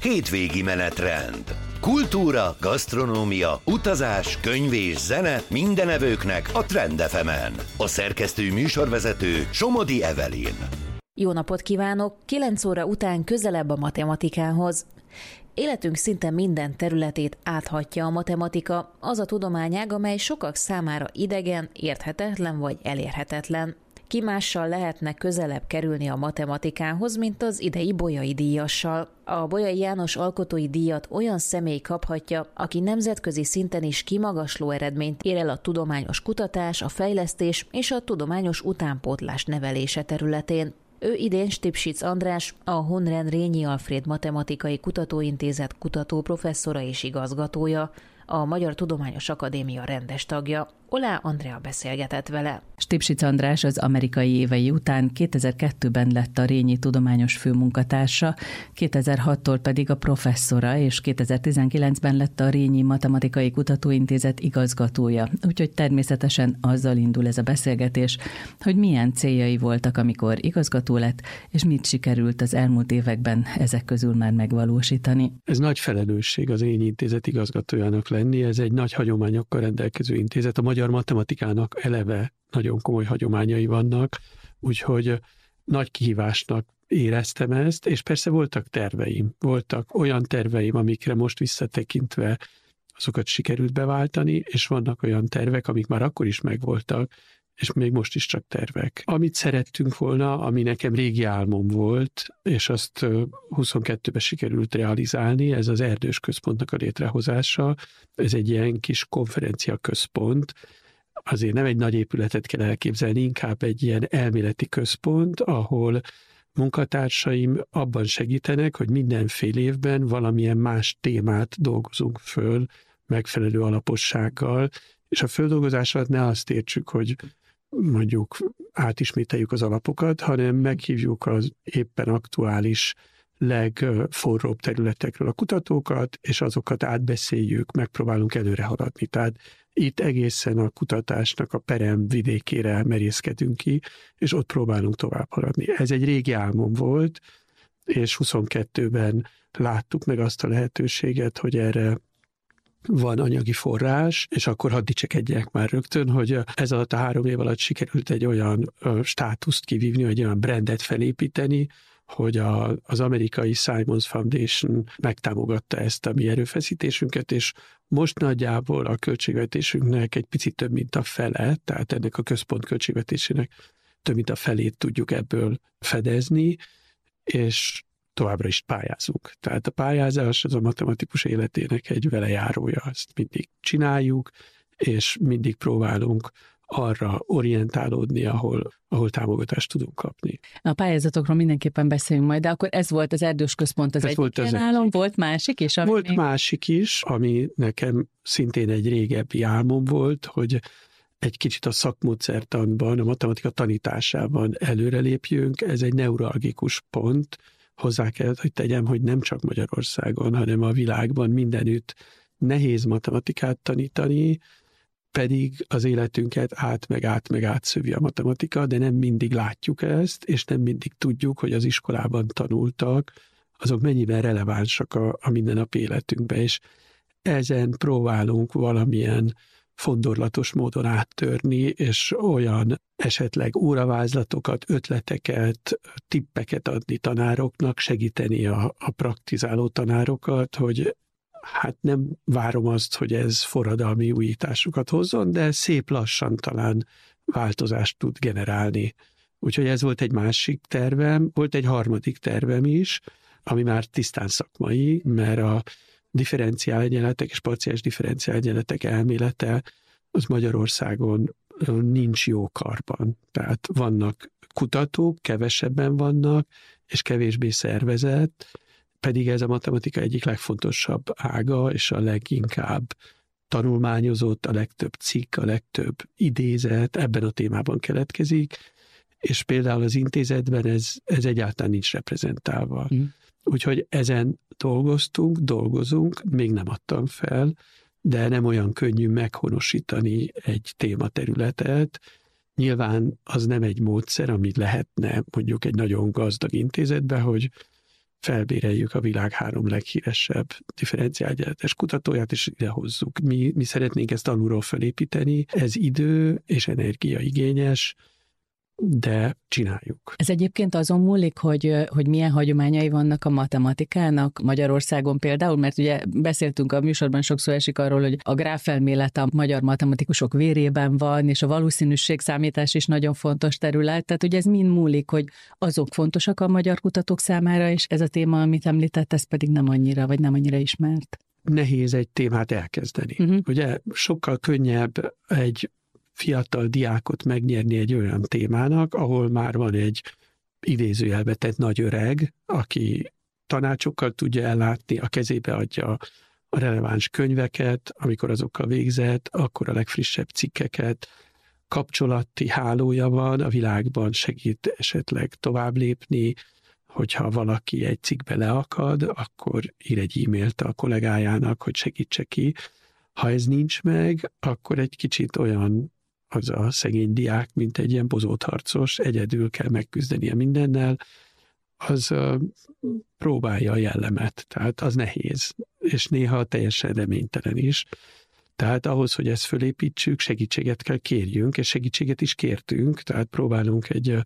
hétvégi menetrend. Kultúra, gasztronómia, utazás, könyv és zene minden evőknek a Trend FM-en. A szerkesztő műsorvezető Somodi Evelyn. Jó napot kívánok! 9 óra után közelebb a matematikához. Életünk szinte minden területét áthatja a matematika, az a tudományág, amely sokak számára idegen, érthetetlen vagy elérhetetlen. Ki mással lehetne közelebb kerülni a matematikához, mint az idei Bolyai díjassal. A Bolyai János Alkotói Díjat olyan személy kaphatja, aki nemzetközi szinten is kimagasló eredményt ér el a tudományos kutatás, a fejlesztés és a tudományos utánpótlás nevelése területén. Ő idén Stipsic András, a Honren Rényi Alfréd Matematikai Kutatóintézet kutatóprofesszora és igazgatója, a Magyar Tudományos Akadémia rendes tagja. Olá Andrea beszélgetett vele. Stipsic András az amerikai évei után 2002-ben lett a Rényi tudományos főmunkatársa, 2006-tól pedig a professzora, és 2019-ben lett a Rényi Matematikai Kutatóintézet igazgatója. Úgyhogy természetesen azzal indul ez a beszélgetés, hogy milyen céljai voltak, amikor igazgató lett, és mit sikerült az elmúlt években ezek közül már megvalósítani. Ez nagy felelősség az Rényi Intézet igazgatójának lenni, ez egy nagy hagyományokkal rendelkező intézet, a magyar matematikának eleve nagyon komoly hagyományai vannak, úgyhogy nagy kihívásnak éreztem ezt, és persze voltak terveim. Voltak olyan terveim, amikre most visszatekintve azokat sikerült beváltani, és vannak olyan tervek, amik már akkor is megvoltak, és még most is csak tervek. Amit szerettünk volna, ami nekem régi álmom volt, és azt 22-ben sikerült realizálni, ez az Erdős Központnak a létrehozása. Ez egy ilyen kis konferencia központ. Azért nem egy nagy épületet kell elképzelni, inkább egy ilyen elméleti központ, ahol munkatársaim abban segítenek, hogy minden fél évben valamilyen más témát dolgozunk föl megfelelő alapossággal, és a földolgozás alatt ne azt értsük, hogy mondjuk átismételjük az alapokat, hanem meghívjuk az éppen aktuális legforróbb területekről a kutatókat, és azokat átbeszéljük, megpróbálunk előre haladni. Tehát itt egészen a kutatásnak a perem vidékére merészkedünk ki, és ott próbálunk tovább haladni. Ez egy régi álmom volt, és 22-ben láttuk meg azt a lehetőséget, hogy erre van anyagi forrás, és akkor hadd dicsekedjek már rögtön, hogy ez alatt a 3 év alatt sikerült egy olyan státuszt kivívni, egy olyan brandet felépíteni, hogy az amerikai Simons Foundation megtámogatta ezt a mi erőfeszítésünket, és most nagyjából a költségvetésünknek egy picit több, mint a fele, tehát ennek a központ költségvetésének több, mint a felét tudjuk ebből fedezni, és továbbra is pályázunk. Tehát a pályázás az a matematikus életének egy velejárója, ezt mindig csináljuk, és mindig próbálunk arra orientálódni, ahol támogatást tudunk kapni. A pályázatokról mindenképpen beszélünk majd, de akkor ez volt az Erdős Központ, az egyik ilyen álom, volt másik is? Volt másik is, ami nekem szintén egy régebbi álmom volt, hogy egy kicsit a szakmódszertanban, a matematika tanításában előrelépjünk. Ez egy neuralgikus pont. Hozzá kellett, hogy tegyem, hogy nem csak Magyarországon, hanem a világban mindenütt nehéz matematikát tanítani, pedig az életünket át szövi a matematika, de nem mindig látjuk ezt, és nem mindig tudjuk, hogy az iskolában tanultak, azok mennyiben relevánsak a mindennapi életünkbe, és ezen próbálunk valamilyen fondorlatos módon áttörni, és olyan esetleg óravázlatokat, ötleteket, tippeket adni tanároknak, segíteni a praktizáló tanárokat, hogy hát nem várom azt, hogy ez forradalmi újításokat hozzon, de szép lassan talán változást tud generálni. Úgyhogy ez volt egy másik tervem, volt egy harmadik tervem is, ami már tisztán szakmai, mert a differenciálegyenletek és parciális differenciálegyenletek elmélete az Magyarországon nincs jó karban. Tehát vannak kutatók, kevesebben vannak, és kevésbé szervezett, pedig ez a matematika egyik legfontosabb ága, és a leginkább tanulmányozott, a legtöbb cikk, a legtöbb idézet ebben a témában keletkezik, és például az intézetben ez egyáltalán nincs reprezentálva. Úgyhogy ezen dolgozunk, még nem adtam fel, de nem olyan könnyű meghonosítani egy tématerületet. Nyilván az nem egy módszer, amit lehetne mondjuk egy nagyon gazdag intézetbe, hogy felbéreljük a világ 3 leghíresebb differenciálgyártás kutatóját, és ide hozzuk. Mi szeretnénk ezt alulról felépíteni, ez idő és energia igényes, de csináljuk. Ez egyébként azon múlik, hogy milyen hagyományai vannak a matematikának Magyarországon például, mert ugye beszéltünk a műsorban, sokszor esik arról, hogy a gráfelmélet a magyar matematikusok vérében van, és a valószínűségszámítás is nagyon fontos terület, tehát ugye ez mind múlik, hogy azok fontosak a magyar kutatók számára, és ez a téma, amit említett, ez pedig nem annyira ismert. Nehéz egy témát elkezdeni. Ugye sokkal könnyebb egy fiatal diákot megnyerni egy olyan témának, ahol már van egy idézőjelbe tett nagy öreg, aki tanácsokkal tudja ellátni, a kezébe adja a releváns könyveket, amikor azokkal végzett, akkor a legfrissebb cikkeket, kapcsolati hálója van, a világban segít esetleg tovább lépni, hogyha valaki egy cikkbe leakad, akkor ír egy e-mailt a kollégájának, hogy segítse ki. Ha ez nincs meg, akkor egy kicsit olyan az a szegény diák, mint egy ilyen bozótharcos, egyedül kell megküzdenie mindennel, az próbálja a jellemet, tehát az nehéz, és néha teljesen reménytelen is. Tehát ahhoz, hogy ezt fölépítsük, segítséget kell kérjünk, és segítséget is kértünk, tehát próbálunk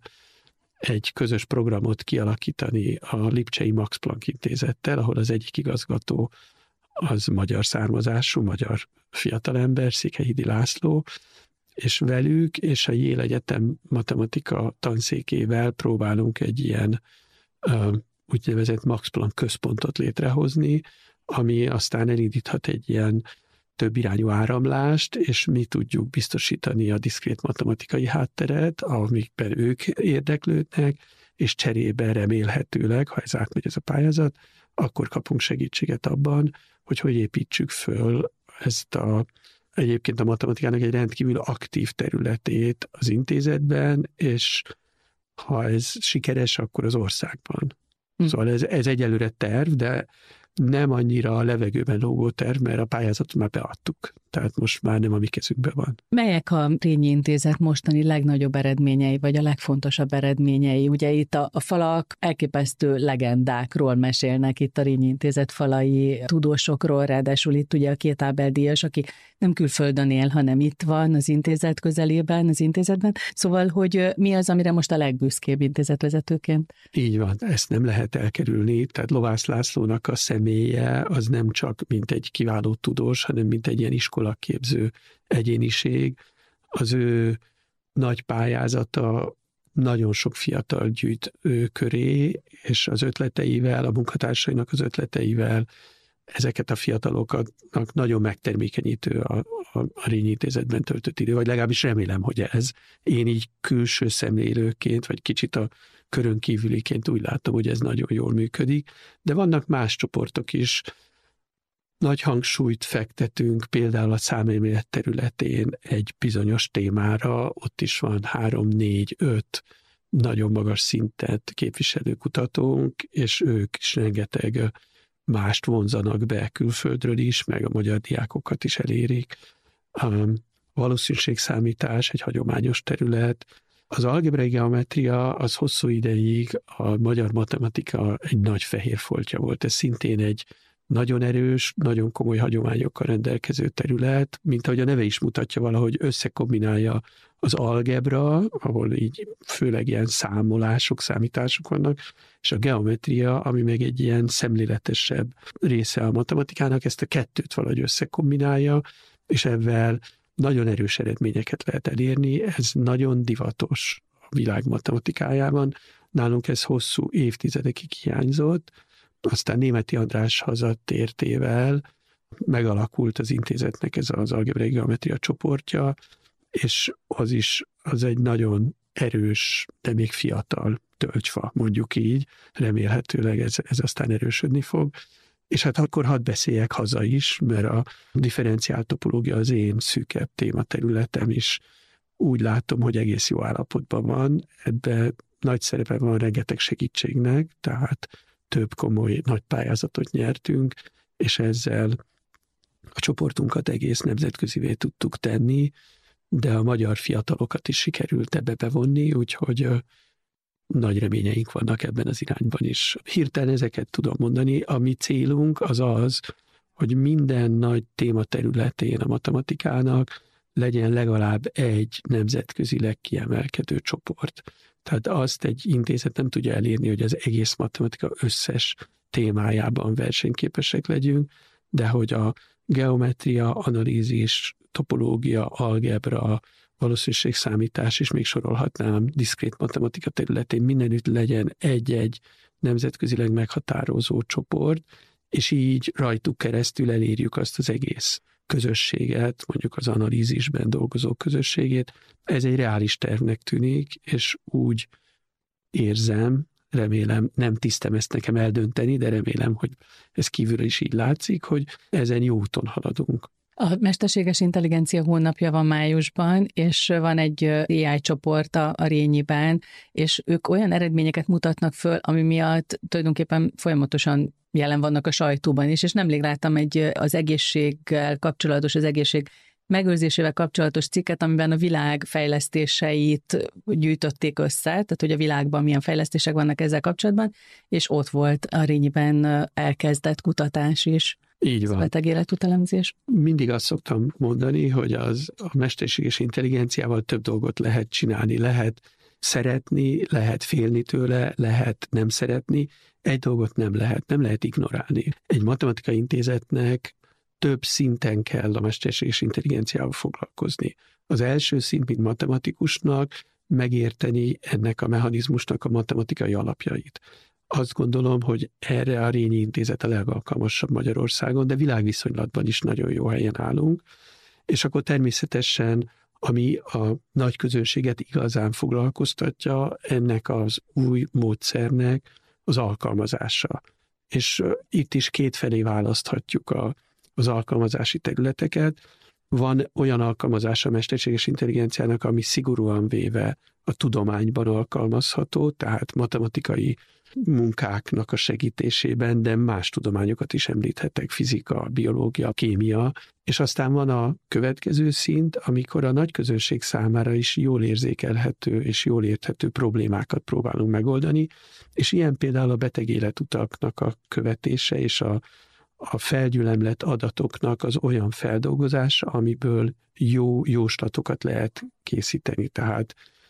egy közös programot kialakítani a Lipcsei Max Planck Intézettel, ahol az egyik igazgató az magyar származású, magyar fiatalember, Székelyhidi László, és velük és a Yale Egyetem matematika tanszékével próbálunk egy ilyen úgynevezett Max Planck központot létrehozni, ami aztán elindíthat egy ilyen több irányú áramlást, és mi tudjuk biztosítani a diszkrét matematikai hátteret, amikben ők érdeklődnek, és cserébe remélhetőleg, ha átmegy ez a pályázat, akkor kapunk segítséget abban, hogy építsük föl ezt egyébként a matematikának egy rendkívül aktív területét az intézetben, és ha ez sikeres, akkor az országban. Szóval ez egyelőre terv, de nem annyira a levegőben lógó terv, mert a pályázatot már beadtuk. Tehát most már nem a mi kezünkben van. Melyek a Rényi Intézet mostani legnagyobb eredményei, vagy a legfontosabb eredményei? Ugye itt a falak elképesztő legendákról mesélnek, itt a Rényi Intézet falai tudósokról, ráadásul itt ugye a 2 Ábel-díjas, aki nem külföldön él, hanem itt van az intézet közelében, az intézetben. Szóval, hogy mi az, amire most a legbüszkébb intézetvezetőként? Így van, ezt nem lehet elkerülni. Tehát Lovász Lászlónak a személye az nem csak mint egy kiváló tudós, hanem mint egy ilyen iskolaképző egyéniség. Az ő nagy pályázata nagyon sok fiatal gyűjt ő köré, és az ötleteivel, a munkatársainak az ötleteivel ezeket a fiataloknak nagyon megtermékenyítő a Rényi Intézetben töltött idő, vagy legalábbis remélem, hogy ez. Én így külső szemlélőként, vagy kicsit a körön kívüliként úgy látom, hogy ez nagyon jól működik, de vannak más csoportok is. Nagy hangsúlyt fektetünk például a számelmélet területén egy bizonyos témára, ott is van 3, 4, 5 nagyon magas szintet képviselő kutatónk, és ők is rengeteg mást vonzanak be külföldről is, meg a magyar diákokat is elérik. A valószínűségszámítás egy hagyományos terület. Az algebrai geometria az hosszú ideig a magyar matematika egy nagy fehér foltja volt. Ez szintén egy nagyon erős, nagyon komoly hagyományokkal rendelkező terület, mint ahogy a neve is mutatja, valahogy összekombinálja az algebra, ahol így főleg ilyen számolások, számítások vannak, és a geometria, ami meg egy ilyen szemléletesebb része a matematikának, ezt a kettőt valahogy összekombinálja, és ezzel nagyon erős eredményeket lehet elérni. Ez nagyon divatos a világ matematikájában. Nálunk ez hosszú évtizedekig hiányzott, aztán Németi András hazatértével megalakult az intézetnek ez az algebrai geometria csoportja, és az egy nagyon erős, de még fiatal tölgyfa, mondjuk így. Remélhetőleg ez aztán erősödni fog. És hát akkor hadd beszéljek haza is, mert a differenciált topológia az én szűkebb tématerületem is. Úgy látom, hogy egész jó állapotban van. Ebben nagy szerepe van rengeteg segítségnek, tehát több komoly nagy pályázatot nyertünk, és ezzel a csoportunkat egész nemzetközivé tudtuk tenni, de a magyar fiatalokat is sikerült ebbe bevonni, úgyhogy nagy reményeink vannak ebben az irányban is. Hirtelen ezeket tudom mondani. A mi célunk az, hogy minden nagy téma területén a matematikának legyen legalább egy nemzetközileg kiemelkedő csoport. Tehát azt egy intézet nem tudja elérni, hogy az egész matematika összes témájában versenyképesek legyünk, de hogy a geometria, analízis, topológia, algebra, valószínűségszámítás, és még sorolhatnám, diszkrét matematika területén mindenütt legyen egy-egy nemzetközileg meghatározó csoport, és így rajtuk keresztül elérjük azt az egész közösséget, mondjuk az analízisben dolgozó közösségét. Ez egy reális tervnek tűnik, és úgy érzem, remélem, nem tisztem ezt nekem eldönteni, de remélem, hogy ez kívülről is így látszik, hogy ezen jó úton haladunk. A mesterséges intelligencia hónapja van májusban, és van egy AI csoport a Rényiben, és ők olyan eredményeket mutatnak föl, ami miatt tulajdonképpen folyamatosan jelen vannak a sajtóban is, és nemrég láttam az egészséggel kapcsolatos, az egészség megőrzésével kapcsolatos cikket, amiben a világ fejlesztéseit gyűjtötték össze, tehát hogy a világban milyen fejlesztések vannak ezzel kapcsolatban, és ott volt a Rényiben elkezdett kutatás is. Így van. Beteg életutelemzés. Mindig azt szoktam mondani, hogy a mesterséges intelligenciával több dolgot lehet csinálni. Lehet szeretni, lehet félni tőle, lehet nem szeretni. Egy dolgot nem lehet ignorálni. Egy matematikai intézetnek több szinten kell a mesterséges intelligenciával foglalkozni. Az első szint, mint matematikusnak, megérteni ennek a mechanizmusnak a matematikai alapjait. Azt gondolom, hogy erre a Rényi Intézet a legalkalmasabb Magyarországon, de világviszonylatban is nagyon jó helyen állunk. És akkor természetesen, ami a nagy közönséget igazán foglalkoztatja, ennek az új módszernek az alkalmazása. És itt is kétfelé választhatjuk az alkalmazási területeket. Van olyan alkalmazása a mesterséges intelligenciának, ami szigorúan véve a tudományban alkalmazható, tehát matematikai munkáknak a segítésében, de más tudományokat is említhetek, fizika, biológia, kémia, és aztán van a következő szint, amikor a nagy közönség számára is jól érzékelhető és jól érthető problémákat próbálunk megoldani, és ilyen például a beteg életutaknak a követése és a felgyülemlett adatoknak az olyan feldolgozása, amiből jó jóslatokat lehet készíteni. Tehát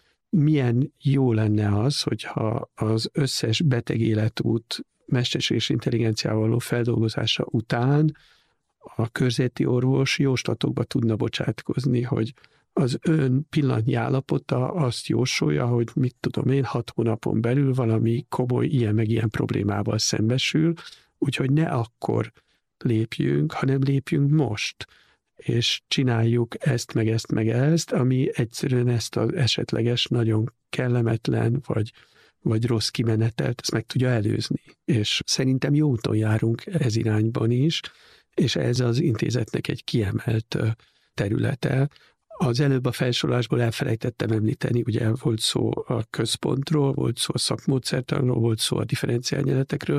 milyen jó lenne az, hogyha az összes beteg életút mesterséges intelligenciával való feldolgozása után a körzeti orvos jóslatokba tudna bocsátkozni, hogy az ön pillanatnyi állapota azt jósolja, hogy 6 hónapon belül valami komoly ilyen meg ilyen problémával szembesül, úgyhogy ne akkor lépjünk, hanem lépjünk most, és csináljuk ezt, meg ezt, ami egyszerűen ezt az esetleges, nagyon kellemetlen, vagy rossz kimenetelt, ezt meg tudja előzni. És szerintem jó úton járunk ez irányban is, és ez az intézetnek egy kiemelt területe. Az előbb a felsorolásból elfelejtettem említeni, ugye volt szó a központról, volt szó a szakmódszertanról, volt szó a differenciálnyeletekről,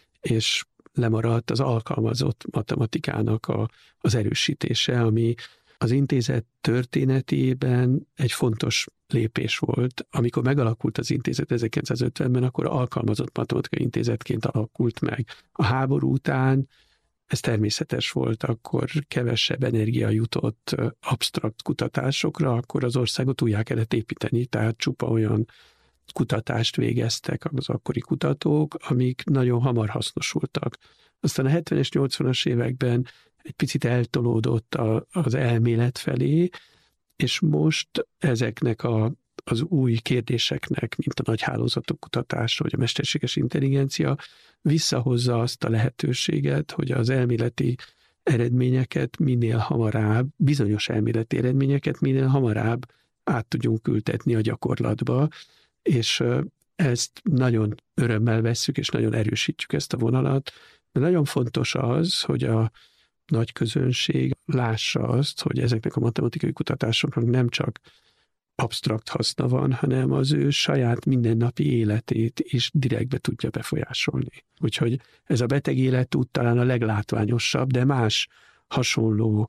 és lemaradt az alkalmazott matematikának az erősítése, ami az intézet történetében egy fontos lépés volt. Amikor megalakult az intézet 1950-ben, akkor alkalmazott matematikai intézetként alakult meg. A háború után ez természetes volt, akkor kevesebb energia jutott absztrakt kutatásokra, akkor az országot újjá kellett építeni, tehát csupa olyan kutatást végeztek az akkori kutatók, amik nagyon hamar hasznosultak. Aztán a 70-es, 80-as években egy picit eltolódott az elmélet felé, és most ezeknek az új kérdéseknek, mint a nagy hálózatok kutatása, vagy a mesterséges intelligencia visszahozza azt a lehetőséget, hogy az elméleti eredményeket minél hamarabb, bizonyos elméleti eredményeket minél hamarabb át tudjunk ültetni a gyakorlatba, és ezt nagyon örömmel vesszük, és nagyon erősítjük ezt a vonalat. De nagyon fontos az, hogy a nagy közönség lássa azt, hogy ezeknek a matematikai kutatásoknak nem csak absztrakt haszna van, hanem az ő saját mindennapi életét is direktbe tudja befolyásolni. Úgyhogy ez a beteg életút talán a leglátványosabb, de más hasonló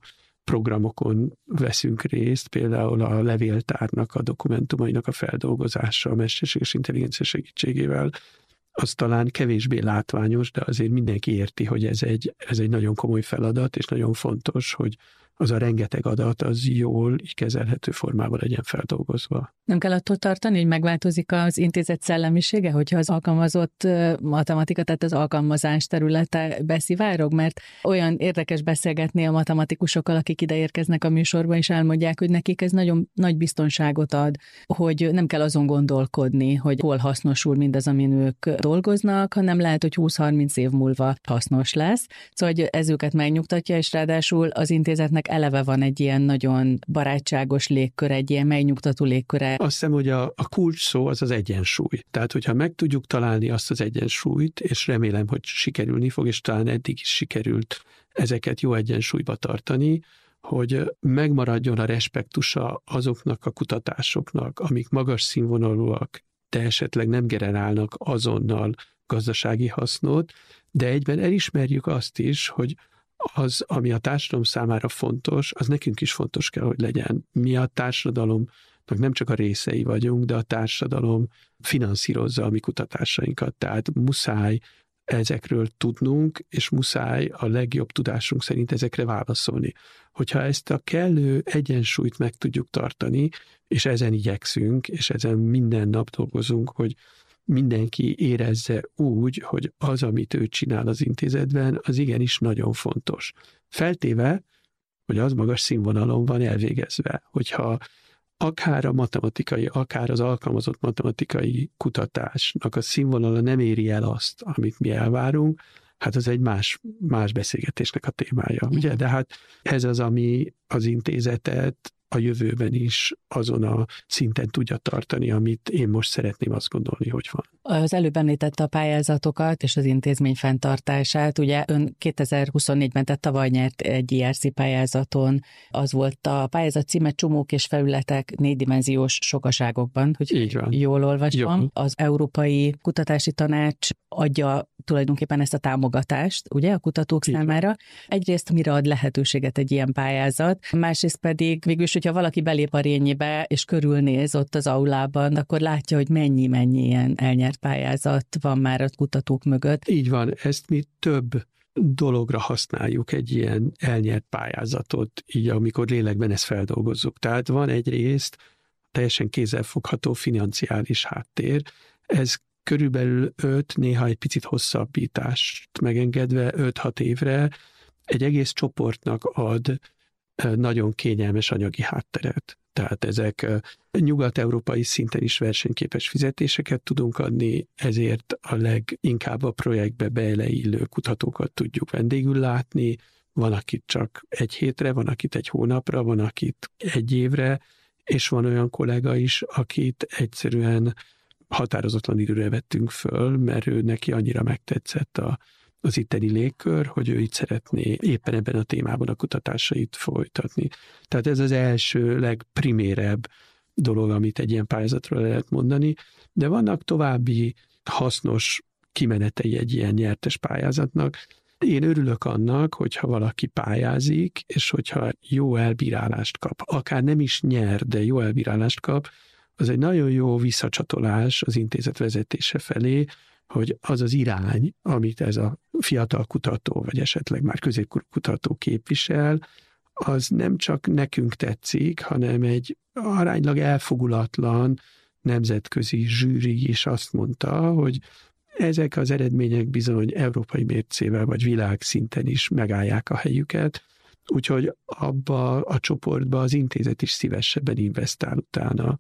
programokon veszünk részt, például a levéltárnak a dokumentumainak a feldolgozása a mesterséges intelligencia segítségével, az talán kevésbé látványos, de azért mindenki érti, hogy ez egy nagyon komoly feladat, és nagyon fontos, hogy az a rengeteg adat az jól, így kezelhető formában legyen feldolgozva. Nem kell attól tartani, hogy megváltozik az intézet szellemisége, hogyha az alkalmazott matematika, tehát az alkalmazás területe beszivárog, mert olyan érdekes beszélgetni a matematikusokkal, akik ide érkeznek a műsorba, és elmondják, hogy nekik ez nagyon nagy biztonságot ad, hogy nem kell azon gondolkodni, hogy hol hasznosul mindaz, amin ők dolgoznak, hanem lehet, hogy 20-30 év múlva hasznos lesz. Szóval, hogy ez őket megnyugtatja, és ráadásul az intézetnek eleve van egy ilyen nagyon barátságos légkör, egy ilyen megnyugtató légköre. Azt hiszem, hogy a kulcs szó az egyensúly. Tehát, hogyha meg tudjuk találni azt az egyensúlyt, és remélem, hogy sikerülni fog, és talán eddig is sikerült ezeket jó egyensúlyba tartani, hogy megmaradjon a respektusa azoknak a kutatásoknak, amik magas színvonalúak, de esetleg nem generálnak azonnal gazdasági hasznot, de egyben elismerjük azt is, hogy az, ami a társadalom számára fontos, az nekünk is fontos kell, hogy legyen. Mi a társadalomnak nem csak a részei vagyunk, de a társadalom finanszírozza a mi kutatásainkat. Tehát muszáj ezekről tudnunk, és muszáj a legjobb tudásunk szerint ezekre válaszolni. Hogyha ezt a kellő egyensúlyt meg tudjuk tartani, és ezen igyekszünk, és ezen minden nap dolgozunk, hogy mindenki érezze úgy, hogy az, amit ő csinál az intézetben, az igenis nagyon fontos. Feltéve, hogy az magas színvonalon van elvégezve, hogyha akár a matematikai, akár az alkalmazott matematikai kutatásnak a színvonala nem éri el azt, amit mi elvárunk, hát az egy más beszélgetésnek a témája. Ugye? De hát ez az, ami az intézetet a jövőben is azon a szinten tudja tartani, amit én most szeretném azt gondolni, hogy van. Az előbb említette a pályázatokat és az intézmény fenntartását. Ugye ön 2024-ben, tehát tavaly nyert egy IRC pályázaton. Az volt a pályázat címe Csomók és felületek 4-dimenziós sokaságokban, hogy jól olvasom. Jó. Az Európai Kutatási Tanács adja tulajdonképpen ezt a támogatást, ugye, a kutatók számára. Egyrészt mire ad lehetőséget egy ilyen pályázat, másrészt pedig végülis, hogyha valaki belép a Rényibe és körülnéz ott az aulában, akkor látja, hogy mennyi ilyen elnyert pályázat van már a kutatók mögött. Így van, ezt mi több dologra használjuk egy ilyen elnyert pályázatot, így amikor lélekben ezt feldolgozzuk. Tehát van egyrészt teljesen kézzelfogható financiális háttér, ez körülbelül 5, néha egy picit hosszabbítást megengedve 5-6 évre egy egész csoportnak ad nagyon kényelmes anyagi hátteret. Tehát ezek nyugat-európai szinten is versenyképes fizetéseket tudunk adni, ezért a leginkább a projektbe beleillő kutatókat tudjuk vendégül látni. Van, akit csak 1 hétre, van, akit 1 hónapra, van, akit 1 évre, és van olyan kollega is, akit egyszerűen határozatlan időre vettünk föl, mert ő neki annyira megtetszett az itteni légkör, hogy ő itt szeretné éppen ebben a témában a kutatásait folytatni. Tehát ez az első legprimérebb dolog, amit egy ilyen pályázatról lehet mondani, de vannak további hasznos kimenetei egy ilyen nyertes pályázatnak. Én örülök annak, hogyha valaki pályázik, és hogyha jó elbírálást kap, akár nem is nyer, de jó elbírálást kap, az egy nagyon jó visszacsatolás az intézet vezetése felé, hogy az az irány, amit ez a fiatal kutató, vagy esetleg már középkorú kutató képvisel, az nem csak nekünk tetszik, hanem egy aránylag elfogulatlan nemzetközi zsűri is azt mondta, hogy ezek az eredmények bizony európai mércével, vagy világszinten is megállják a helyüket, úgyhogy abba a csoportba az intézet is szívesebben investál utána.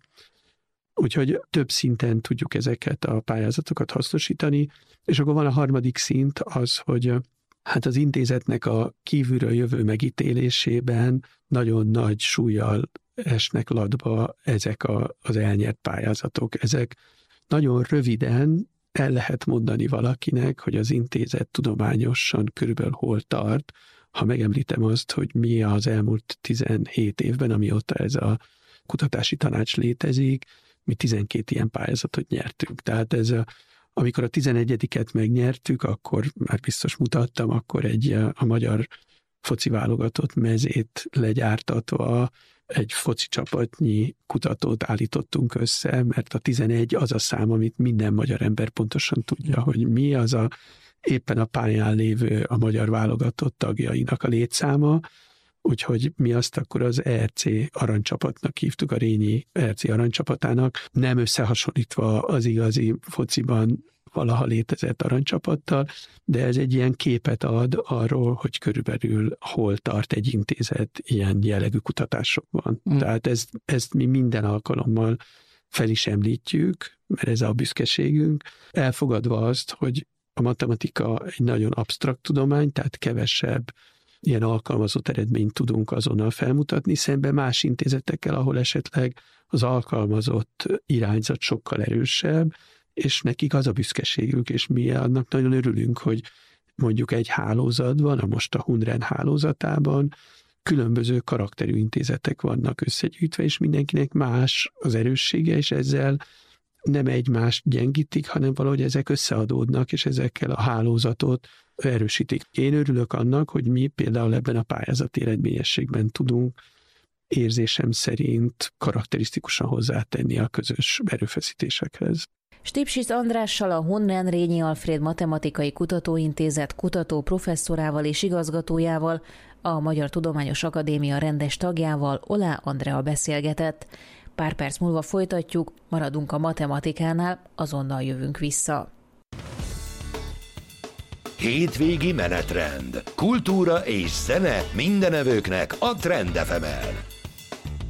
Úgyhogy több szinten tudjuk ezeket a pályázatokat hasznosítani, és akkor van a harmadik szint az, hogy hát az intézetnek a kívülről jövő megítélésében nagyon nagy súllyal esnek latba ezek az elnyert pályázatok. Ezek nagyon röviden el lehet mondani valakinek, hogy az intézet tudományosan körülbelül hol tart, ha megemlítem azt, hogy mi az elmúlt 17 évben, amióta ez a kutatási tanács létezik, mi 12 ilyen pályázatot nyertünk. Tehát amikor a 11-et megnyertük, akkor már biztos mutattam, akkor a magyar foci válogatott mezét legyártatva egy foci csapatnyi kutatót állítottunk össze, mert a 11 az a szám, amit minden magyar ember pontosan tudja, hogy mi az a éppen a pályán lévő a magyar válogatott tagjainak a létszáma, úgyhogy mi azt akkor az ERC aranycsapatnak hívtuk, a Rényi ERC aranycsapatának, nem összehasonlítva az igazi fociban valaha létezett aranycsapattal, de ez egy ilyen képet ad arról, hogy körülbelül hol tart egy intézet ilyen jellegű kutatásokban. Tehát ezt mi minden alkalommal fel is említjük, mert ez a büszkeségünk, elfogadva azt, hogy a matematika egy nagyon absztrakt tudomány, tehát kevesebb ilyen alkalmazott eredményt tudunk azonnal felmutatni, szemben más intézetekkel, ahol esetleg az alkalmazott irányzat sokkal erősebb, és nekik az a büszkeségük, és mi annak nagyon örülünk, hogy mondjuk egy hálózatban, most a Hundren hálózatában különböző karakterű intézetek vannak összegyűjtve, és mindenkinek más az erőssége, és ezzel nem egymást gyengítik, hanem valahogy ezek összeadódnak, és ezekkel a hálózatot erősítik. Én örülök annak, hogy mi például ebben a pályázati eredményességben tudunk érzésem szerint karakterisztikusan hozzátenni a közös erőfeszítésekhez. Stipsic Andrással, a Hundren Rényi Alfréd Matematikai Kutatóintézet kutató professzorával és igazgatójával, a Magyar Tudományos Akadémia rendes tagjával, Oláh Andrea beszélgetett. Pár perc múlva folytatjuk, maradunk a matematikánál, azonnal jövünk vissza. Hétvégi menetrend. Kultúra és zene mindenevőknek a Trend FM-en.